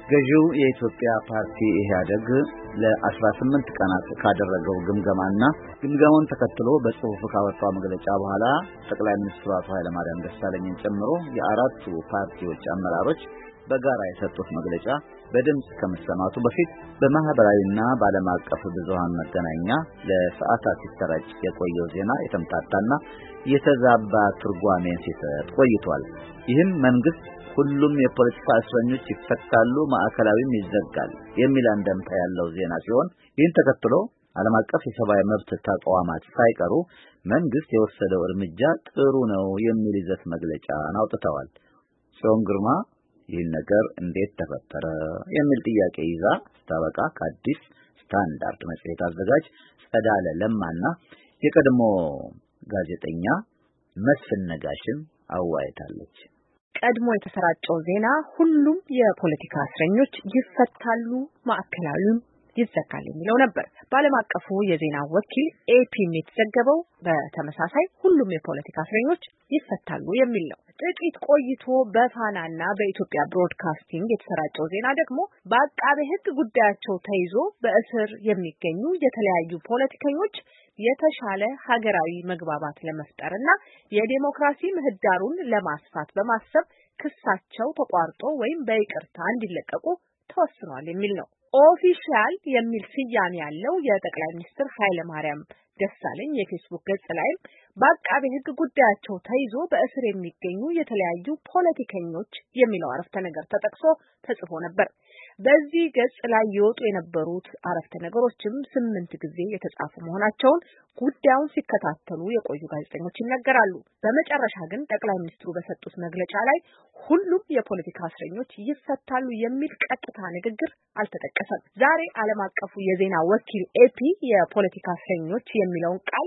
ገዢው የኢትዮጵያ ፓርቲ ኢህአዴግ ለ18 ቀናት ካደረገው ግምገማና ግምገማውን ተከትሎ በጽሁፍ ካወጣው መግለጫ በኋላ ጠቅላይ ሚኒስትሩ አቶ ኃይለማርያም ደሳለኝን ጨምሮ የአራቱ ፓርቲዎች አመራሮች በጋራ የሰጡት መግለጫ በድምጽ ከመሰማቱ በፊት በማህበራዊና በዓለም አቀፍ ብዙሃን መገናኛ ለሰዓታት ሲሰራጭ የቆየው ዜና የተምታታና የተዛባ ትርጓሜን ሲሰጥ ቆይቷል። ይህም መንግስት ሁሉም የፖለቲካ እስረኞች ይፈታሉ፣ ማዕከላዊም ይዘጋል የሚል አንደምታ ያለው ዜና ሲሆን ይህን ተከትሎ ዓለም አቀፍ የሰብአዊ መብት ተቋማት ሳይቀሩ መንግስት የወሰደው እርምጃ ጥሩ ነው የሚል ይዘት መግለጫ አውጥተዋል። ጽዮን ግርማ ይህን ነገር እንዴት ተፈጠረ የሚል ጥያቄ ይዛ ስታበቃ ከአዲስ ስታንዳርድ መጽሔት አዘጋጅ ጸዳለ ለማና የቀድሞ ጋዜጠኛ መስፍን ነጋሽን አዋይታለች። ቀድሞ የተሰራጨው ዜና ሁሉም የፖለቲካ እስረኞች ይፈታሉ፣ ማዕከላዊም ይዘጋል የሚለው ነበር። በዓለም አቀፉ የዜና ወኪል ኤፒም የተዘገበው በተመሳሳይ ሁሉም የፖለቲካ እስረኞች ይፈታሉ የሚል ነው። ጥቂት ቆይቶ በፋናና በኢትዮጵያ ብሮድካስቲንግ የተሰራጨው ዜና ደግሞ በአቃቤ ሕግ ጉዳያቸው ተይዞ በእስር የሚገኙ የተለያዩ ፖለቲከኞች የተሻለ ሀገራዊ መግባባት ለመፍጠርና የዲሞክራሲ ምህዳሩን ለማስፋት በማሰብ ክሳቸው ተቋርጦ ወይም በይቅርታ እንዲለቀቁ ተወስኗል የሚል ነው። ኦፊሻል የሚል ስያሜ ያለው የጠቅላይ ሚኒስትር ኃይለማርያም ደሳለኝ የፌስቡክ ገጽ ላይ በአቃቤ ሕግ ጉዳያቸው ተይዞ በእስር የሚገኙ የተለያዩ ፖለቲከኞች የሚለው አረፍተ ነገር ተጠቅሶ ተጽፎ ነበር። በዚህ ገጽ ላይ ይወጡ የነበሩት አረፍተ ነገሮችም 8 ጊዜ የተጻፉ መሆናቸውን ጉዳዩን ሲከታተሉ የቆዩ ጋዜጠኞች ይናገራሉ። በመጨረሻ ግን ጠቅላይ ሚኒስትሩ በሰጡት መግለጫ ላይ ሁሉም የፖለቲካ እስረኞች ይፈታሉ የሚል ቀጥታ ንግግር አልተጠቀሰም። ዛሬ ዓለም አቀፉ የዜና ወኪል ኤፒ የፖለቲካ እስረኞች የሚለውን ቃል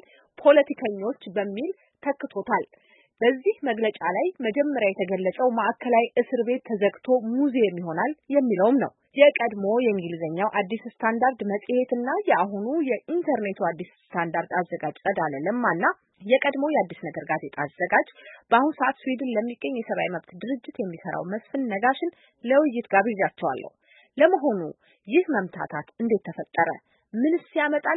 ፖለቲከኞች በሚል ተክቶታል። በዚህ መግለጫ ላይ መጀመሪያ የተገለጸው ማዕከላዊ እስር ቤት ተዘግቶ ሙዚየም ይሆናል የሚለውም ነው። የቀድሞ የእንግሊዝኛው አዲስ ስታንዳርድ መጽሔትና የአሁኑ የኢንተርኔቱ አዲስ ስታንዳርድ አዘጋጅ ጸዳለ ለማና የቀድሞ የአዲስ ነገር ጋዜጣ አዘጋጅ በአሁኑ ሰዓት ስዊድን ለሚገኝ የሰብአዊ መብት ድርጅት የሚሰራው መስፍን ነጋሽን ለውይይት ጋብዣቸዋለሁ። ለመሆኑ ይህ መምታታት እንዴት ተፈጠረ? ምንስ ያመጣል?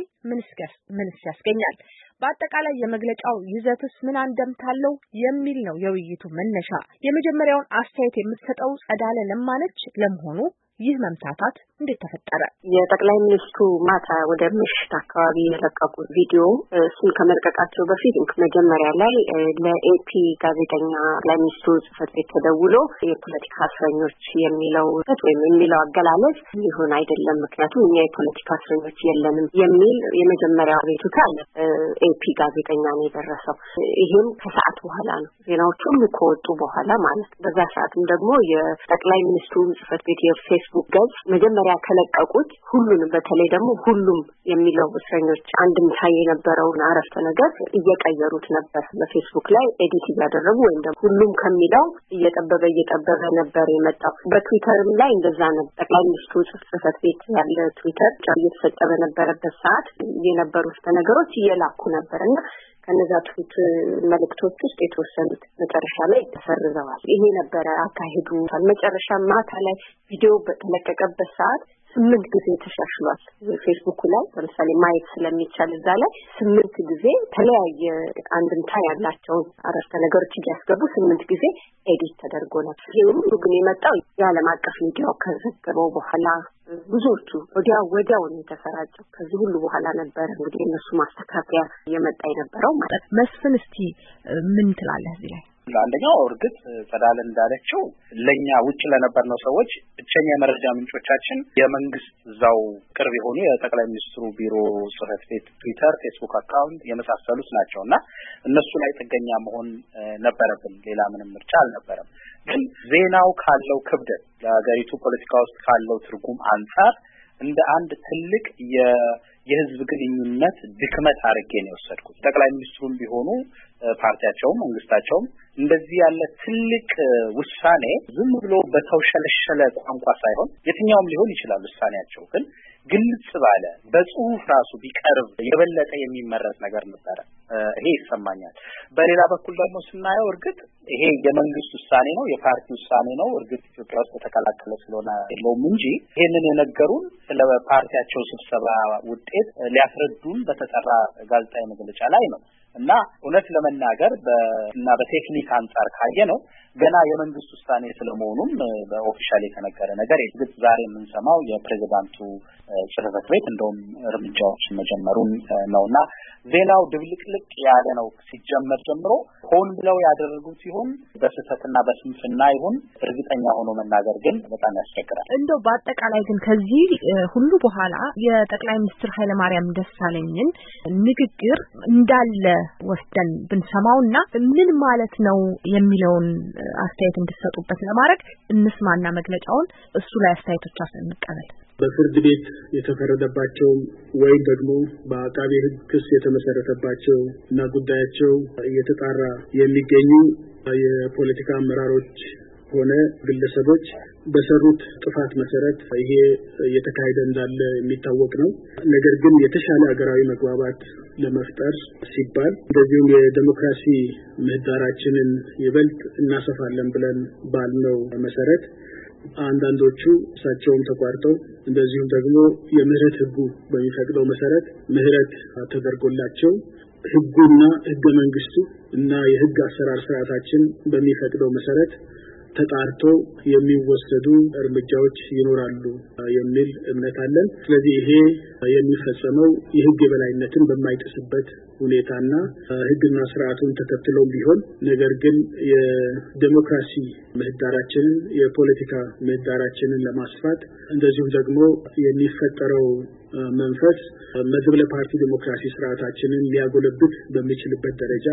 ምንስ ያስገኛል? በአጠቃላይ የመግለጫው ይዘትስ ምን አንደምታለው የሚል ነው የውይይቱ መነሻ። የመጀመሪያውን አስተያየት የምትሰጠው ጸዳለ ለማነች። ለመሆኑ ይህ መምታታት እንዴት ተፈጠረ? የጠቅላይ ሚኒስትሩ ማታ ወደ ምሽት አካባቢ የለቀቁት ቪዲዮ እሱን ከመልቀቃቸው በፊት መጀመሪያ ላይ ለኤፒ ጋዜጠኛ ጠቅላይ ሚኒስትሩ ጽሕፈት ቤት ተደውሎ የፖለቲካ እስረኞች የሚለው ወይም የሚለው አገላለጽ ይሁን አይደለም፣ ምክንያቱም እኛ የፖለቲካ እስረኞች የለንም የሚል የመጀመሪያ አቤቱታ ኤፒ ጋዜጠኛ ነው የደረሰው። ይሄም ከሰዓት በኋላ ነው፣ ዜናዎቹ ሁሉ ከወጡ በኋላ ማለት። በዛ ሰዓትም ደግሞ የጠቅላይ ሚኒስትሩ ጽሕፈት ቤት የፌስቡክ ገጽ መጀመሪያ ከለቀቁት ሁሉንም በተለይ ደግሞ ሁሉም የሚለው እስረኞች አንድምታ የነበረውን አረፍተ ነገር እየቀየሩት ነበር። በፌስቡክ ላይ ኤዲት እያደረጉ ወይም ደግሞ ሁሉም ከሚለው እየጠበበ ነበር የመጣው። በትዊተርም ላይ እንደዛ ነበር። ጠቅላይ ሚኒስትሩ ጽሕፈት ቤት ያለ ትዊተር እየተሰጠ በነበረበት ሰዓት የነበሩት ነገሮች እየላኩ ነበርና ከነዛ ትዊት መልእክቶች ውስጥ የተወሰኑት መጨረሻ ላይ ተሰርዘዋል። ይሄ ነበረ አካሄዱ። መጨረሻ ማታ ላይ ቪዲዮ በተለቀቀበት ሰዓት 8 ጊዜ ተሻሽሏል። ፌስቡክ ላይ ለምሳሌ ማየት ስለሚቻል እዛ ላይ 8 ጊዜ ተለያየ አንድምታ ያላቸውን አረፍተ ነገሮች እያስገቡ 8 ጊዜ ኤዲት ተደርጎ ነው። ይሄ ሁሉ ግን የመጣው የዓለም አቀፍ ሚዲያው ከዘገበው በኋላ ብዙዎቹ ወዲያው ነው የተሰራጨው። ከዚህ ሁሉ በኋላ ነበር እንግዲህ እነሱ ማስተካከያ የመጣ የነበረው ማለት። መስፍን እስቲ ምን ትላለህ እዚህ ላይ? አንደኛው እርግጥ ጸዳለ እንዳለችው ለኛ ውጭ ለነበርነው ሰዎች ብቸኛ የመረጃ ምንጮቻችን የመንግስት እዛው ቅርብ የሆኑ የጠቅላይ ሚኒስትሩ ቢሮ ጽሕፈት ቤት ትዊተር፣ ፌስቡክ አካውንት የመሳሰሉት ናቸውና እነሱ ላይ ጥገኛ መሆን ነበረብን። ሌላ ምንም ምርጫ አልነበረም። ግን ዜናው ካለው ክብደት ለሀገሪቱ ፖለቲካ ውስጥ ካለው ትርጉም አንጻር እንደ አንድ ትልቅ የህዝብ ግንኙነት ድክመት አድርጌ ነው የወሰድኩት። ጠቅላይ ሚኒስትሩም ቢሆኑ ፓርቲያቸውም መንግስታቸውም እንደዚህ ያለ ትልቅ ውሳኔ ዝም ብሎ በተውሸለሸለ ቋንቋ ሳይሆን የትኛውም ሊሆን ይችላል ውሳኔያቸው፣ ግን ግልጽ ባለ በጽሁፍ ራሱ ቢቀርብ የበለጠ የሚመረጥ ነገር ነበር። ይሄ ይሰማኛል። በሌላ በኩል ደግሞ ስናየው እርግጥ ይሄ የመንግስት ውሳኔ ነው፣ የፓርቲ ውሳኔ ነው። እርግጥ ኢትዮጵያ ውስጥ ተከላከለ ስለሆነ የለውም እንጂ ይሄንን የነገሩን ስለ ፓርቲያቸው ስብሰባ ውጤት ሊያስረዱን በተጠራ ጋዜጣዊ መግለጫ ላይ ነው እና እውነት ለመናገር እና በቴክኒክ አንፃር ካየ ነው ገና የመንግስት ውሳኔ ስለመሆኑም በኦፊሻል የተነገረ ነገር የግድ ዛሬ የምንሰማው የፕሬዝዳንቱ ጽሕፈት ቤት እንደውም እርምጃዎችን መጀመሩን ነውና ዜናው ድብልቅልቅ ያለ ነው ሲጀመር ጀምሮ ሆን ብለው ያደረጉት ሲሆን በስህተትና በስንፍና ይሁን እርግጠኛ ሆኖ መናገር ግን በጣም ያስቸግራል። እንደው በአጠቃላይ ግን ከዚህ ሁሉ በኋላ የጠቅላይ ሚኒስትር ኃይለማርያም ደሳለኝን ንግግር እንዳለ ወስደን ብንሰማውና ምን ማለት ነው የሚለውን አስተያየት እንድትሰጡበት ለማድረግ እንስማና መግለጫውን እሱ ላይ አስተያየቶቻችንን እንቀበል። በፍርድ ቤት የተፈረደባቸው ወይም ደግሞ በአቃቤ ሕግ ክስ የተመሰረተባቸው እና ጉዳያቸው እየተጣራ የሚገኙ የፖለቲካ አመራሮች ሆነ ግለሰቦች በሰሩት ጥፋት መሰረት ይሄ እየተካሄደ እንዳለ የሚታወቅ ነው። ነገር ግን የተሻለ ሀገራዊ መግባባት ለመፍጠር ሲባል እንደዚሁም የዲሞክራሲ ምህዳራችንን ይበልጥ እናሰፋለን ብለን ባልነው መሰረት አንዳንዶቹ እሳቸውም ተቋርጠው እንደዚሁም ደግሞ የምህረት ህጉ በሚፈቅደው መሰረት ምህረት ተደርጎላቸው ህጉና ህገ መንግስቱ እና የህግ አሰራር ስርዓታችን በሚፈቅደው መሰረት ተጣርቶ የሚወሰዱ እርምጃዎች ይኖራሉ የሚል እምነት አለን። ስለዚህ ይሄ የሚፈጸመው የህግ የበላይነትን በማይጥስበት ሁኔታና ህግና ስርዓቱን ተከትሎም ቢሆን ነገር ግን የዲሞክራሲ ምህዳራችንን የፖለቲካ ምህዳራችንን ለማስፋት እንደዚሁም ደግሞ የሚፈጠረው መንፈስ መድብለ ፓርቲ ዲሞክራሲ ስርዓታችንን ሊያጎለብት በሚችልበት ደረጃ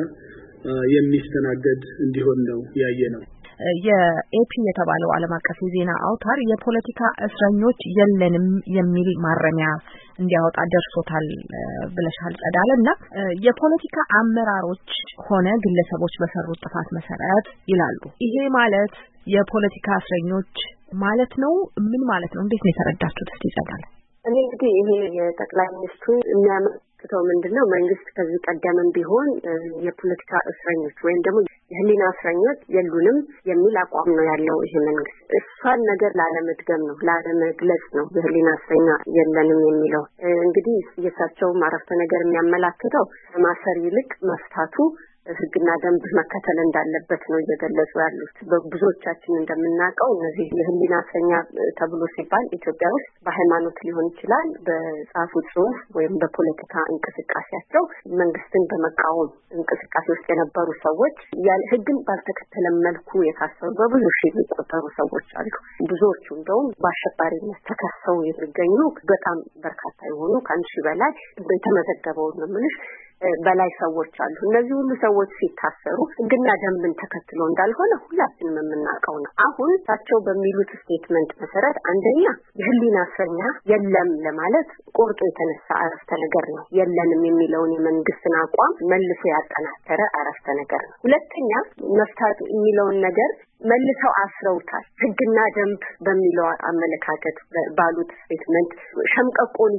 የሚስተናገድ እንዲሆን ነው ያየነው። የኤፒ የተባለው ዓለም አቀፍ የዜና አውታር የፖለቲካ እስረኞች የለንም የሚል ማረሚያ እንዲያወጣ ደርሶታል ብለሻል ጸዳለና የፖለቲካ አመራሮች ሆነ ግለሰቦች በሰሩት ጥፋት መሰረት ይላሉ። ይሄ ማለት የፖለቲካ እስረኞች ማለት ነው? ምን ማለት ነው? እንዴት ነው የተረዳችሁት? እስቲ ጸዳለ። እኔ እንግዲህ ይሄ የጠቅላይ ሚኒስትሩ የሚያመለክተው ምንድነው መንግስት ከዚህ ቀደምም ቢሆን የፖለቲካ እስረኞች ወይም ደግሞ የህሊና እስረኞች የሉንም የሚል አቋም ነው ያለው። ይሄ መንግስት እሷን ነገር ላለመድገም ነው ላለመግለጽ ነው የህሊና እስረኛ የለንም የሚለው። እንግዲህ የሳቸው ማረፍተ ነገር የሚያመላክተው ከማሰር ይልቅ መፍታቱ ህግና ደንብ መከተል እንዳለበት ነው እየገለጹ ያሉት። በብዙዎቻችን እንደምናውቀው እነዚህ የህሊና እስረኛ ተብሎ ሲባል ኢትዮጵያ ውስጥ በሃይማኖት ሊሆን ይችላል፣ በጻፉት ጽሁፍ ወይም በፖለቲካ እንቅስቃሴያቸው መንግስትን በመቃወም እንቅስቃሴ ውስጥ የነበሩ ሰዎች ያለ ህግን ባልተከተለ መልኩ የታሰሩ በብዙ ሺህ የሚቆጠሩ ሰዎች አሉ። ብዙዎቹ እንደውም በአሸባሪነት ተከሰው የሚገኙ በጣም በርካታ የሆኑ ከአንድ ሺህ በላይ የተመዘገበው ነው የምልሽ በላይ ሰዎች አሉ። እነዚህ ሁሉ ሰዎች ሲታሰሩ ህግና ደንብን ተከትሎ እንዳልሆነ ሁላችንም የምናውቀው ነው። አሁን ታቸው በሚሉት ስቴትመንት መሰረት አንደኛ የህሊና እስረኛ የለም ለማለት ቆርጦ የተነሳ አረፍተ ነገር ነው። የለንም የሚለውን የመንግስትን አቋም መልሶ ያጠናከረ አረፍተ ነገር ነው። ሁለተኛ መፍታት የሚለውን ነገር መልሰው አስረውታል። ህግና ደንብ በሚለው አመለካከት ባሉት ስቴትመንት ሸምቀቆን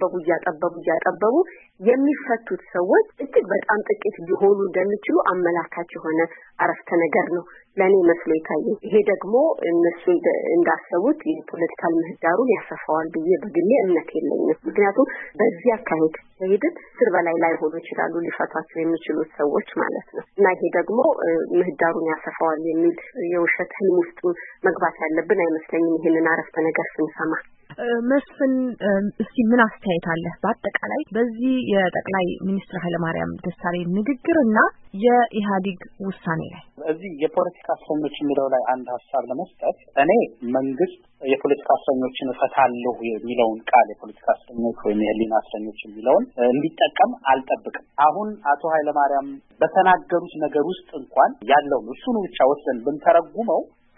እያጠበቡ የሚፈቱት ሰዎች እጅግ በጣም ጥቂት ሊሆኑ እንደሚችሉ አመላካች የሆነ አረፍተ ነገር ነው ለኔ መስሎ ይታየኝ። ይሄ ደግሞ እነሱ እንዳሰቡት የፖለቲካል ምህዳሩን ያሰፋዋል ብዬ በግሌ እምነት የለኝም። ምክንያቱም በዚህ አካሄድ ሄደት ስር በላይ ላይ ሆኖ ይችላሉ ሊፈታቸው የሚችሉት ሰዎች ማለት ነው። እና ይሄ ደግሞ ምህዳሩን ያሰፋዋል የሚል የውሸት ህልም ውስጥ መግባት ያለብን አይመስለኝም ይሄንን አረፍተ ነገር ስንሰማ። መስፍን እስቲ ምን አስተያየት አለ በአጠቃላይ በዚህ የጠቅላይ ሚኒስትር ኃይለማርያም ደሳለኝ ንግግርና የኢህአዴግ ውሳኔ ላይ? እዚህ የፖለቲካ እስረኞች የሚለው ላይ አንድ ሀሳብ ለመስጠት እኔ መንግስት የፖለቲካ እስረኞችን እፈታለሁ የሚለውን ቃል የፖለቲካ እስረኞች ወይም የህሊና እስረኞች የሚለውን እንዲጠቀም አልጠብቅም። አሁን አቶ ኃይለማርያም በተናገሩት ነገር ውስጥ እንኳን ያለው እሱን ብቻ ወስደን ብንተረጉመው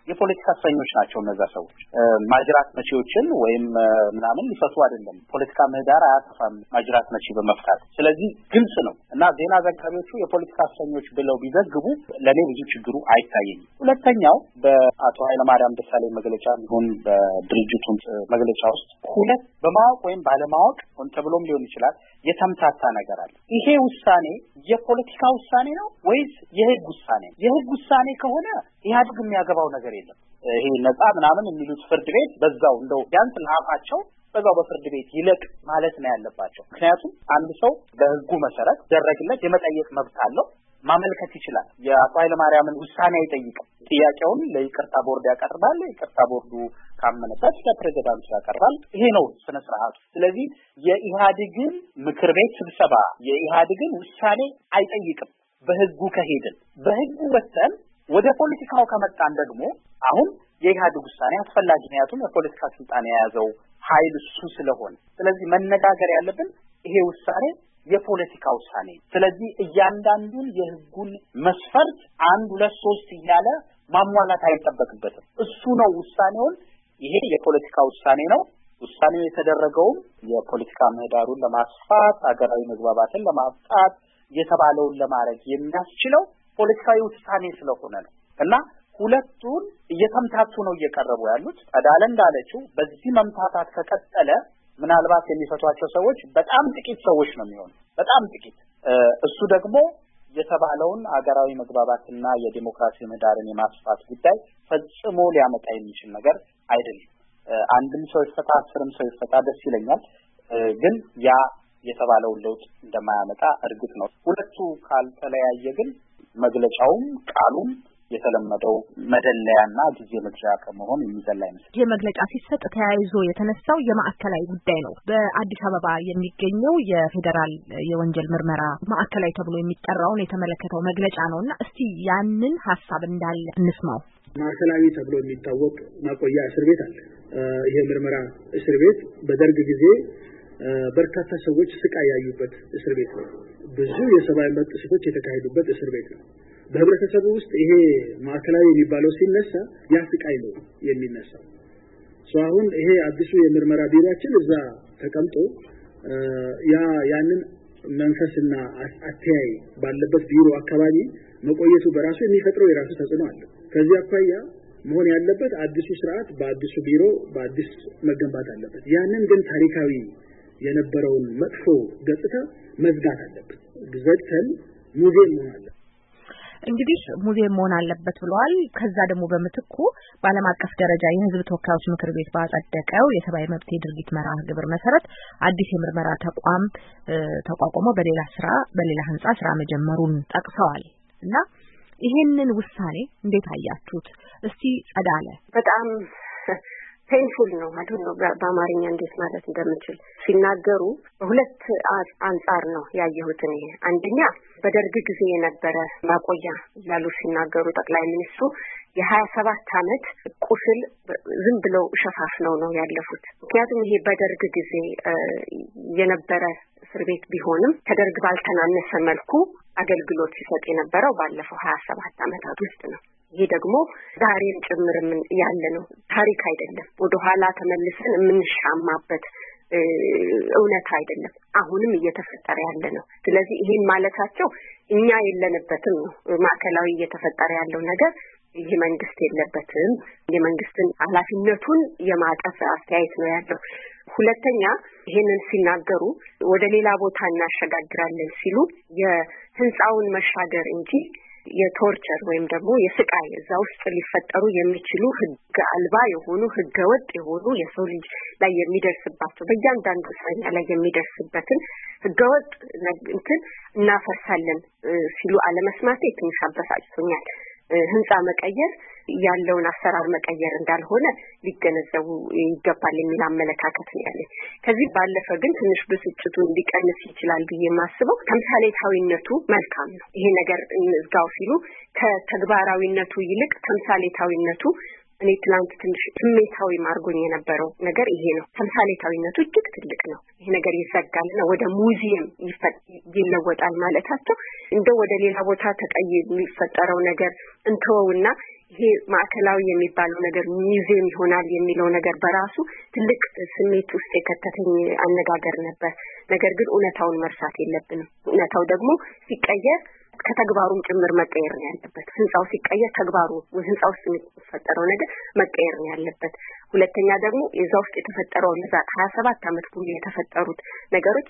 የፖለቲካ እስረኞች ናቸው እነዛ ሰዎች። ማጅራት መቺዎችን ወይም ምናምን ሊፈቱ አይደለም። ፖለቲካ ምህዳር አያሰፋም ማጅራት መቺ በመፍታት። ስለዚህ ግልጽ ነው እና ዜና ዘጋቢዎቹ የፖለቲካ እስረኞች ብለው ቢዘግቡ ለኔ ብዙ ችግሩ አይታየኝም። ሁለተኛው በአቶ ኃይለማርያም ደሳለኝ መግለጫ ይሁን በድርጅቱ መግለጫ ውስጥ ሁለት በማወቅ ወይም ባለማወቅ ተብሎም ሊሆን ይችላል የተምታታ ነገር አለ። ይሄ ውሳኔ የፖለቲካ ውሳኔ ነው ወይስ የህግ ውሳኔ ነው? የህግ ውሳኔ ከሆነ ኢህአዴግ የሚያገባው ነገር የለም። ይሄ ነፃ ምናምን የሚሉት ፍርድ ቤት በዛው እንደው ቢያንስ ለአፋቸው በዛው በፍርድ ቤት ይለቅ ማለት ነው ያለባቸው። ምክንያቱም አንድ ሰው በህጉ መሰረት ደረግለት የመጠየቅ መብት አለው፣ ማመልከት ይችላል። የአቶ ኃይለማርያምን ውሳኔ አይጠይቅም። ጥያቄውን ለይቅርታ ቦርድ ያቀርባል። ይቅርታ ቦርዱ ካመነበት ለፕሬዝዳንቱ ያቀርባል። ይሄ ነው ስነ ስርዓቱ። ስለዚህ የኢህአዴግን ምክር ቤት ስብሰባ የኢህአዴግን ውሳኔ አይጠይቅም። በህጉ ከሄድን በህጉ ወጥተን ወደ ፖለቲካው ከመጣን ደግሞ አሁን የኢህአዴግ ውሳኔ አስፈላጊ ነው። ምክንያቱም የፖለቲካ ስልጣን የያዘው ኃይል እሱ ስለሆነ ስለዚህ መነጋገር ያለብን ይሄ ውሳኔ የፖለቲካ ውሳኔ። ስለዚህ እያንዳንዱን የህጉን መስፈርት 1 2 3 እያለ ማሟላት አይጠበቅበትም። እሱ ነው ውሳኔውን ይሄ የፖለቲካ ውሳኔ ነው። ውሳኔው የተደረገውም የፖለቲካ ምህዳሩን ለማስፋት ሀገራዊ መግባባትን ለማፍጣት የተባለውን ለማድረግ የሚያስችለው ፖለቲካዊ ውሳኔ ስለሆነ ነው እና ሁለቱን እየተምታቱ ነው እየቀረቡ ያሉት። አዳለ እንዳለችው በዚህ መምታታት ከቀጠለ ምናልባት የሚፈቷቸው ሰዎች በጣም ጥቂት ሰዎች ነው የሚሆኑት፣ በጣም ጥቂት። እሱ ደግሞ የተባለውን ሀገራዊ መግባባትና የዲሞክራሲ ምህዳርን የማስፋት ጉዳይ ፈጽሞ ሊያመጣ የሚችል ነገር አይደለም። አንድም ሰው ይፈታ 10ም ሰው ይፈታ ደስ ይለኛል፣ ግን ያ የተባለውን ለውጥ እንደማያመጣ እርግጥ ነው። ሁለቱ ካልተለያየ ግን መግለጫውም ቃሉም የተለመደው መደለያና ጊዜ መግዣ ከመሆን የሚዘላ አይመስልም። ይህ መግለጫ ሲሰጥ ተያይዞ የተነሳው የማዕከላዊ ጉዳይ ነው። በአዲስ አበባ የሚገኘው የፌዴራል የወንጀል ምርመራ ማዕከላዊ ተብሎ የሚጠራውን የተመለከተው መግለጫ ነውና እስቲ ያንን ሐሳብ እንዳለ እንስማው። ማዕከላዊ ተብሎ የሚታወቅ ማቆያ እስር ቤት አለ። ይሄ ምርመራ እስር ቤት በደርግ ጊዜ በርካታ ሰዎች ስቃይ ያዩበት እስር ቤት ነው። ብዙ የሰብአዊ መብት ጥሰቶች የተካሄዱበት እስር ቤት ነው። በህብረተሰቡ ውስጥ ይሄ ማዕከላዊ የሚባለው ሲነሳ ያ ስቃይ ነው የሚነሳው። አሁን ይሄ አዲሱ የምርመራ ቢሮአችን እዛ ተቀምጦ ያንን መንፈስና አተያይ ባለበት ቢሮ አካባቢ መቆየቱ በራሱ የሚፈጥረው የራሱ ተጽዕኖ አለ። ከዚህ አኳያ መሆን ያለበት አዲሱ ስርዓት በአዲሱ ቢሮ በአዲስ መገንባት አለበት። ያንን ግን ታሪካዊ የነበረውን መጥፎ ገጽታ መዝጋት አለበት። ዘግተን ሙዚየም መሆን አለበት። እንግዲህ ሙዚየም መሆን አለበት ብለዋል። ከዛ ደግሞ በመትኩ በዓለም አቀፍ ደረጃ የህዝብ ተወካዮች ምክር ቤት ባጸደቀው የሰብአዊ መብት ድርጊት መርሃ ግብር መሰረት አዲስ የምርመራ ተቋም ተቋቁሞ በሌላ ህንጻ ስራ መጀመሩን ጠቅሰዋል እና ይሄንን ውሳኔ እንዴት አያችሁት? እስቲ ጸዳለ። በጣም ፔንፉል ነው ማለት ነው። በአማርኛ እንዴት ማለት እንደምችል ሲናገሩ በሁለት አንጻር ነው ያየሁት እኔ። አንደኛ በደርግ ጊዜ የነበረ ማቆያ ያሉ ሲናገሩ ጠቅላይ ሚኒስትሩ የ27 ዓመት ቁስል ዝም ብለው ሸፋፍነው ነው ያለፉት። ምክንያቱም ይሄ በደርግ ጊዜ የነበረ እስር ቤት ቢሆንም ከደርግ ባልተናነሰ መልኩ አገልግሎት ሲሰጥ የነበረው ባለፈው 27 ዓመታት ውስጥ ነው። ይሄ ደግሞ ዛሬም ጭምር ያለ ነው፣ ታሪክ አይደለም። ወደ ኋላ ተመልሰን የምንሻማበት እውነት አይደለም፣ አሁንም እየተፈጠረ ያለ ነው። ስለዚህ ይሄን ማለታቸው እኛ የለንበትም ነው። ማዕከላዊ እየተፈጠረ ያለው ነገር ይሄ መንግስት የለበትም፣ የመንግስትን ኃላፊነቱን የማጠፍ አስተያየት ነው ያለው። ሁለተኛ ይሄንን ሲናገሩ ወደ ሌላ ቦታ እናሸጋግራለን ሲሉ የህንጻውን መሻገር እንጂ የቶርቸር ወይም ደግሞ የስቃይ እዛ ውስጥ ሊፈጠሩ የሚችሉ ህግ አልባ የሆኑ ህገ ወጥ የሆኑ የሰው ልጅ ላይ የሚደርስባቸው በእያንዳንዱ እስረኛ ላይ የሚደርስበትን ህገ ወጥ እንትን እናፈርሳለን ሲሉ አለመስማቴ ትንሽ አበሳጭቶኛል። ህንጻ መቀየር ያለውን አሰራር መቀየር እንዳልሆነ ሊገነዘቡ ይገባል የሚል አመለካከት ነው ያለኝ። ከዚህ ባለፈ ግን ትንሽ ብስጭቱን ሊቀንስ ይችላል ብዬ የማስበው ተምሳሌታዊነቱ መልካም ነው። ይሄ ነገር እንዝጋው ሲሉ ከተግባራዊነቱ ይልቅ ተምሳሌታዊነቱ እኔ ትላንት ትንሽ ስሜታዊ ማርጎኝ የነበረው ነገር ይሄ ነው። ተምሳሌታዊነቱ እጅግ ትልቅ ነው። ይሄ ነገር ይዘጋልና ወደ ሙዚየም ይለወጣል ማለታቸው እንደ ወደ ሌላ ቦታ የሚፈጠረው ነገር እንተውና ይሄ ማዕከላዊ የሚባለው ነገር ሚውዚየም ይሆናል የሚለው ነገር በራሱ ትልቅ ስሜት ውስጥ የከተተኝ አነጋገር ነበር። ነገር ግን እውነታውን መርሳት የለብንም። እውነታው ደግሞ ሲቀየር ከተግባሩም ጭምር መቀየር ነው ያለበት። ህንጻው ሲቀየር ተግባሩ ህንጻው ውስጥ የሚፈጠረው ነገር መቀየር ነው ያለበት። ሁለተኛ ደግሞ እዛው ውስጥ የተፈጠረው ለዛ 27 አመት ሙሉ የተፈጠሩት ነገሮች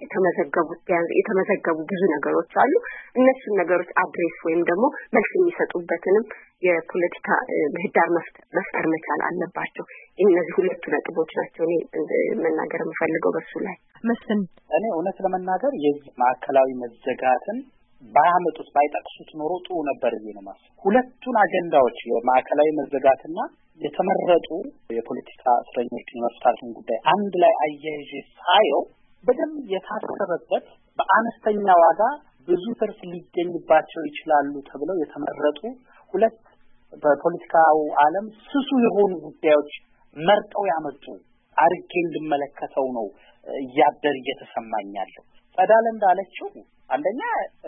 የተመዘገቡ ብዙ ነገሮች አሉ። እነሱን ነገሮች አድሬስ ወይም ደግሞ መልስ የሚሰጡበትንም የፖለቲካ ምህዳር መፍጠር መቻል አለባቸው። እነዚህ ሁለቱ ነጥቦች ናቸው እኔ መናገር የምፈልገው በሱ ላይ። መስፍን፣ እኔ እውነት ለመናገር የዚህ ማዕከላዊ መዘጋትን ባያመጡት ባይጠቅሱት ኖሮ ጥሩ ነበር ብዬ ነው የማስበው። ሁለቱን አጀንዳዎች የማዕከላዊ መዘጋትና የተመረጡ የፖለቲካ እስረኞች የመፍታትን ጉዳይ አንድ ላይ አያይዤ ሳየው በደንብ የታሰበበት በአነስተኛ ዋጋ ብዙ ትርፍ ሊገኝባቸው ይችላሉ ተብለው የተመረጡ ሁለት በፖለቲካው ዓለም ስሱ የሆኑ ጉዳዮች መርጠው ያመጡ አርጌ እንድመለከተው ነው እያደር እየተሰማኛለሁ። ጸዳለ እንዳለችው አንደኛ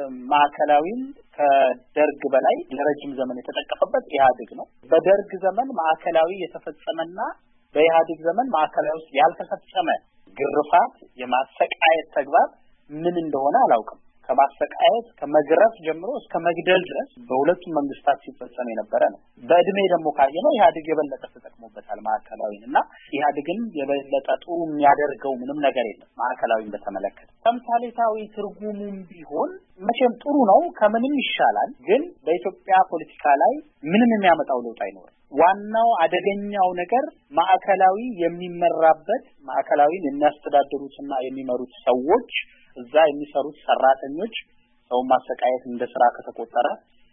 ማዕከላዊን ከደርግ በላይ ለረጅም ዘመን የተጠቀመበት ኢህአዴግ ነው። በደርግ ዘመን ማዕከላዊ የተፈጸመና በኢህአዴግ ዘመን ማዕከላዊ ውስጥ ያልተፈጸመ ግርፋት የማሰቃየት ተግባር ምን እንደሆነ አላውቅም። ከማሰቃየት ከመግረፍ ጀምሮ እስከ መግደል ድረስ በሁለቱም መንግስታት ሲፈጸም የነበረ ነው። በእድሜ ደግሞ ካየነው ኢህአዴግ የበለጠ ተጠቅሞበታል ማዕከላዊንና ኢህአዴግን የበለጠ ጥሩ የሚያደርገው ምንም ነገር የለም። ማዕከላዊን በተመለከተ ተምሳሌታዊ ትርጉሙም ቢሆን መቼም ጥሩ ነው፣ ከምንም ይሻላል። ግን በኢትዮጵያ ፖለቲካ ላይ ምንም የሚያመጣው ለውጥ አይኖርም። ዋናው አደገኛው ነገር ማዕከላዊ የሚመራበት ማዕከላዊን የሚያስተዳድሩትና የሚመሩት ሰዎች እዛ የሚሰሩት ሰራተኞች ሰው ማሰቃየት እንደ ስራ ከተቆጠረ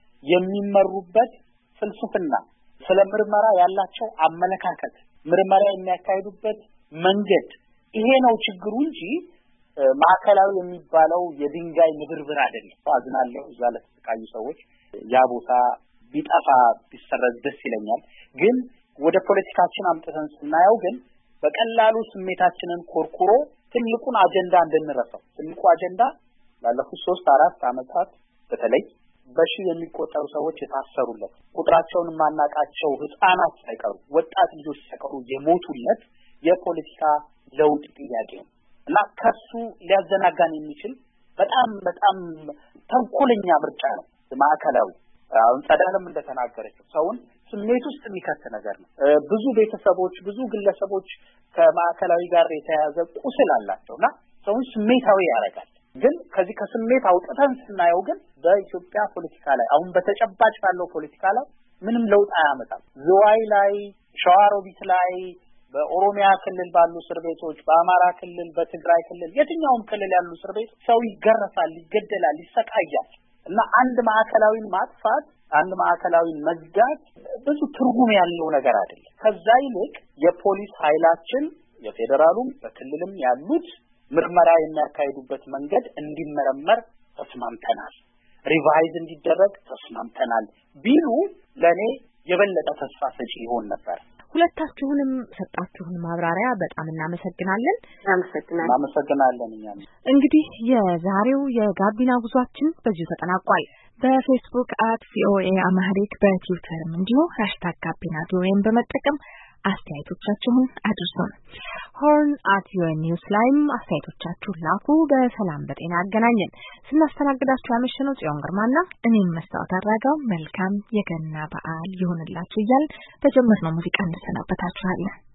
የሚመሩበት ፍልስፍና ስለ ምርመራ ያላቸው አመለካከት ምርመራ የሚያካሂዱበት መንገድ ይሄ ነው ችግሩ እንጂ ማዕከላዊ የሚባለው የድንጋይ ንብርብር አይደለም። አዝናለሁ እዛ ለተሰቃዩ ሰዎች ያ ቦታ ቢጠፋ ቢሰረዝ ደስ ይለኛል። ግን ወደ ፖለቲካችን አምጥተን ስናየው ግን በቀላሉ ስሜታችንን ኮርኩሮ ትልቁን አጀንዳ እንድንረሳው ትልቁ አጀንዳ ላለፉት 3-4 አመታት በተለይ በሺ የሚቆጠሩ ሰዎች የታሰሩለት ቁጥራቸውን ማናቃቸው ህፃናት ሳይቀሩ ወጣት ልጆች ሳይቀሩ የሞቱለት የፖለቲካ ለውጥ ጥያቄ ነው እና ከሱ ሊያዘናጋን የሚችል በጣም ተንኮለኛ ምርጫ ነው ማዕከላዊ። አሁን ጸዳለም እንደተናገረችው ሰውን ስሜት ውስጥ የሚከት ነገር ነው። ብዙ ቤተሰቦች ብዙ ግለሰቦች ከማዕከላዊ ጋር የተያያዘ ቁስል አላቸውና ሰውን ስሜታዊ ያደርጋል። ግን ከዚህ ከስሜት አውጥተን ስናየው ግን በኢትዮጵያ ፖለቲካ ላይ አሁን በተጨባጭ ባለው ፖለቲካ ላይ ምንም ለውጥ አያመጣም። ዝዋይ ላይ፣ ሸዋሮቢት ላይ፣ በኦሮሚያ ክልል ባሉ እስር ቤቶች፣ በአማራ ክልል፣ በትግራይ ክልል የትኛውም ክልል ያሉ እስር ቤቶች ሰው ይገረፋል፣ ይገደላል፣ ይሰቃያል እና አንድ ማዕከላዊን ማጥፋት አንድ ማዕከላዊን መዝጋት ብዙ ትርጉም ያለው ነገር አይደለም። ከዛ ይልቅ የፖሊስ ኃይላችን የፌደራሉም በክልልም ያሉት ምርመራ የሚያካሂዱበት መንገድ እንዲመረመር ተስማምተናል፣ ሪቫይዝ እንዲደረግ ተስማምተናል ቢሉ ለኔ የበለጠ ተስፋ ሰጪ ይሆን ነበር። ሁለታችሁንም ሰጣችሁን ማብራሪያ በጣም እናመሰግናለን። እናመሰግናለን። እኛም እንግዲህ የዛሬው የጋቢና ጉዟችን በዚሁ ተጠናቋል። በፌስቡክ @VOA አማህሪክ በትዊተርም እንዲሁ #ጋቢናቪኦኤን በመጠቀም አስተያየቶቻችሁን አድርሱን። horn@UNnews ላይም አስተያየቶቻችሁን ላኩ። በሰላም በጤና ያገናኘን። ስናስተናግዳችሁ ያመሸነው ጽዮን ግርማና እኔም መስታወት አድራጋው መልካም የገና በዓል ይሁንላችሁ እያልን በጀመርነው ሙዚቃ እንሰናበታችኋለን።